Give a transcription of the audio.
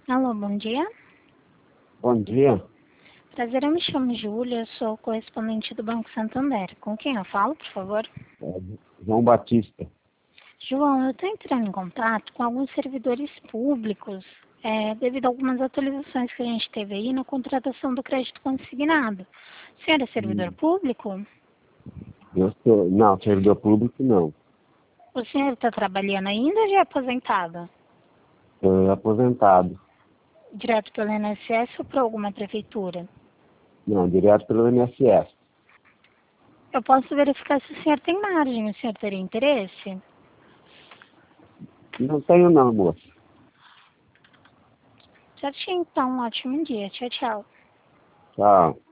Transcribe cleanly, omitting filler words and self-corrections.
Alô, bom dia. Bom dia. Prazer, eu me chamo Júlia, sou correspondente do Banco Santander. Com quem eu falo, por favor? É João Batista. João, eu estou entrando em contato com alguns servidores públicos, devido a algumas atualizações que a gente teve aí na contratação do crédito consignado. O senhor é servidor público? Não, servidor público não. O senhor está trabalhando ainda ou já é aposentado? Estou aposentado. Direto pelo INSS ou por alguma prefeitura? Não, direto pelo INSS. Eu posso verificar se o senhor tem margem, o senhor teria interesse? Não tenho não, moço. Certinho, então, um ótimo dia. Tchau, tchau. Tchau.